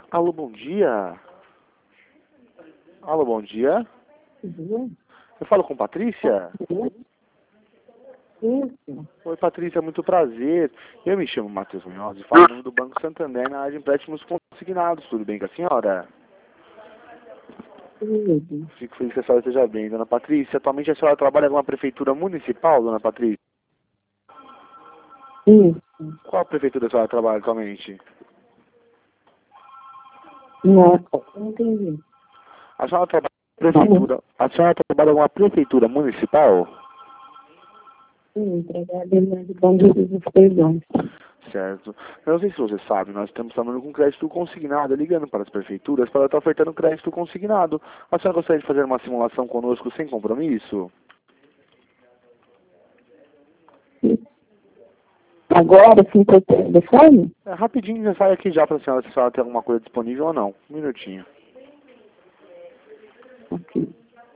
Alô, bom dia. Alô, bom dia. Eu falo com Patrícia? Isso. Oi, Patrícia, muito prazer. Eu me chamo Matheus Munhoz e falo em nome do Banco Santander na área de empréstimos consignados. Tudo bem com a senhora? Tudo. Fico feliz que a senhora esteja bem, dona Patrícia. Atualmente a senhora trabalha numa prefeitura municipal, dona Patrícia? Isso. Qual prefeitura a senhora trabalha atualmente? Não, não entendi. A senhora trabalha na prefeitura. A senhora trabalha numa prefeitura municipal? Sim, trabalho de Bom Jesus dos Perdões. Certo. Eu não sei se você sabe, nós estamos trabalhando com crédito consignado, ligando para as prefeituras para estar ofertando crédito consignado. A senhora gostaria de fazer uma simulação conosco sem compromisso? Agora, sim, para o telefone? É, rapidinho, já sai aqui já para a senhora se a senhora tem alguma coisa disponível ou não. Um minutinho. Aqui.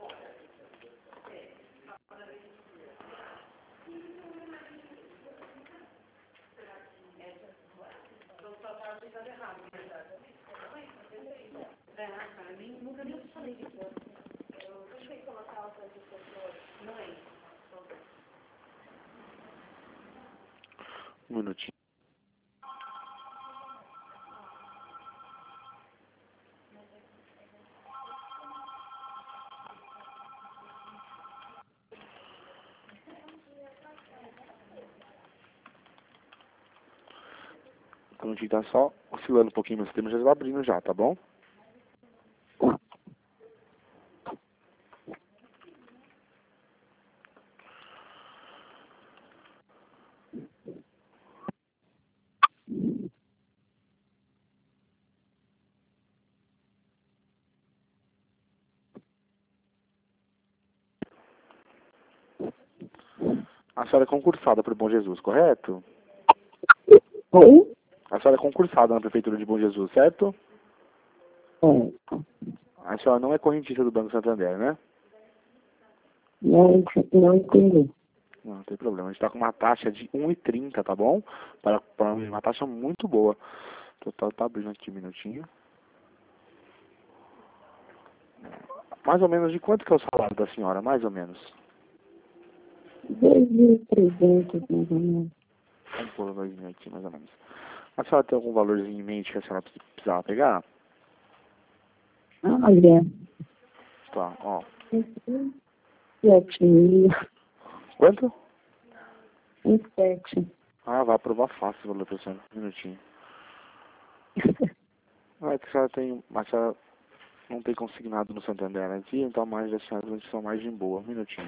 Um minutinho. Um minutinho, tá só oscilando um pouquinho no sistema, já está abrindo já, tá bom? A senhora é concursada para o Bom Jesus, correto? Oi? A senhora é concursada na Prefeitura de Bom Jesus, certo? É. A senhora não é correntista do Banco Santander, né? Não entendi. Não tem problema. A gente está com uma taxa de 1,30, tá bom? Para uma taxa muito boa. Total tá abrindo aqui um minutinho. Mais ou menos de quanto que é o salário da senhora? Mais ou menos. 2.300, mais ou menos. Vamos pôr 2.000 aqui, mais ou menos. A senhora tem algum valorzinho em mente que a senhora precisava pegar? Olha, Tá, ó. 7.000. Quanto? 7. Ah, vai aprovar fácil o valor pra senhora. Um minutinho. Ah, é que a senhora tem... A senhora não tem consignado no Santander aqui, então a margem da senhora vai ser uma margem boa. Um minutinho.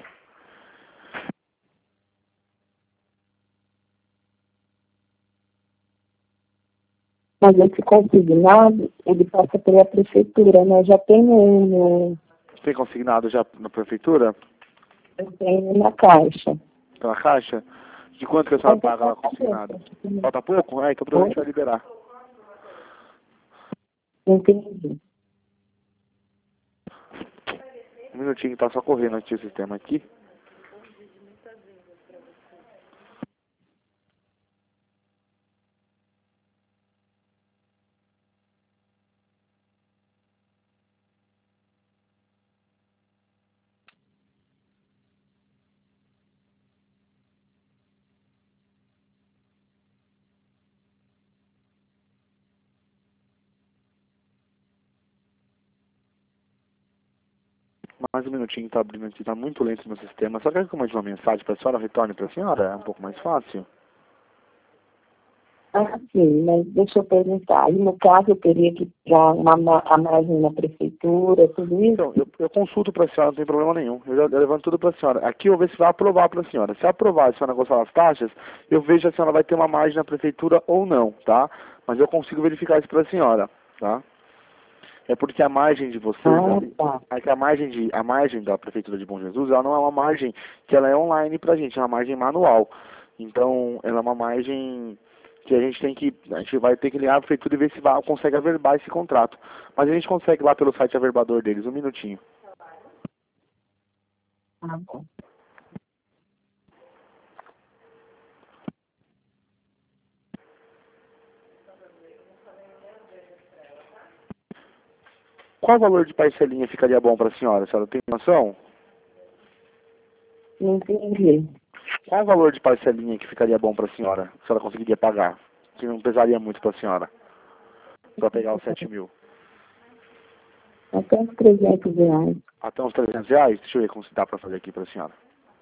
Mas esse consignado, ele passa pela prefeitura, né? Já tenho um, Tem consignado já na prefeitura? eu tenho na caixa. Pela caixa? De quanto que a senhora paga lá consignado? Falta pouco? Ah, então provavelmente vai liberar. Entendi. Um minutinho, tá só correndo aqui o sistema aqui. Mais um minutinho, tá abrindo aqui, tá muito lento no meu sistema. Só quer que eu mande uma mensagem pra senhora, retorne pra senhora? É um pouco mais fácil. Ah, sim, mas deixa eu perguntar. E no caso, eu teria que dar a margem na prefeitura, tudo isso? Então, eu consulto pra senhora, não tem problema nenhum. Eu levanto tudo pra senhora. Aqui eu vejo se vai aprovar pra senhora. Se aprovar, se a senhora gostar das taxas, eu vejo se a senhora vai ter uma margem na prefeitura ou não, tá? Mas eu consigo verificar isso pra senhora, tá? É porque a margem de vocês, Tá. é que a margem da Prefeitura de Bom Jesus, ela não é uma margem que ela é online pra gente, é uma margem manual. Então, ela é uma margem que a gente vai ter que ligar a prefeitura e ver se consegue averbar esse contrato. Mas a gente consegue lá pelo site averbador deles, um minutinho. Tá bom. Qual valor de parcelinha ficaria bom para a senhora? A senhora tem noção? Não entendi. Qual o valor de parcelinha que ficaria bom para a senhora? Se a senhora conseguiria pagar? Que não pesaria muito para a senhora? Para pegar os 7 mil. Até uns R$ 300. Até uns R$ 300? Deixa eu ver como se dá para fazer aqui para a senhora.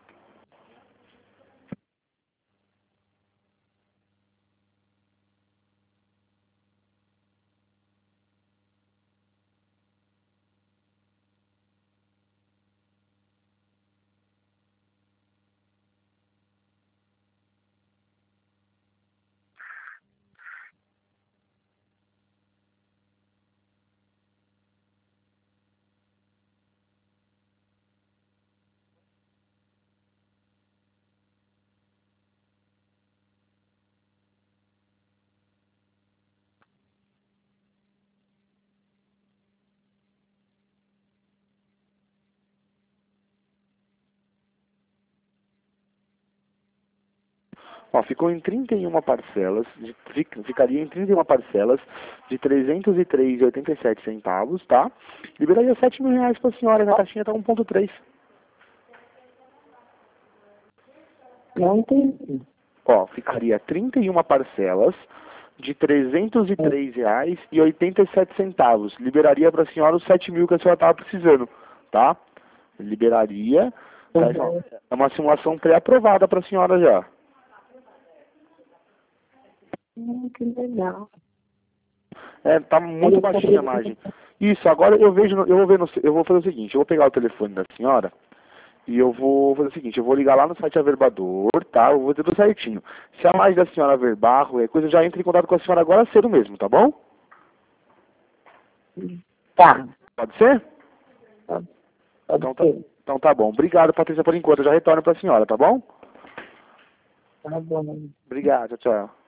Ó, ficou em 31 parcelas, ficaria em 31 parcelas de R$ 303,87, tá? Liberaria R$ 7 mil para a senhora, na taxinha tá 1,3. Não entendi. Ó, ficaria 31 parcelas de R$ 303,87. Liberaria para a senhora os 7 mil que a senhora estava precisando, tá? Liberaria. Tá? É uma simulação pré-aprovada para a senhora já. Que legal. É, tá muito baixinha a margem. Isso, agora eu vejo, eu vou fazer o seguinte, eu vou pegar o telefone da senhora e eu vou fazer o seguinte, eu vou ligar lá no site Averbador, tá? Eu vou dizer tudo certinho. Se a margem da senhora averbar, qualquer coisa, eu já entro em contato com a senhora agora cedo mesmo, tá bom? Tá. Pode ser? Pode Então tá bom. Obrigado, Patrícia, por enquanto. Eu já retorno pra senhora, tá bom? Tá bom. Obrigado, tchau.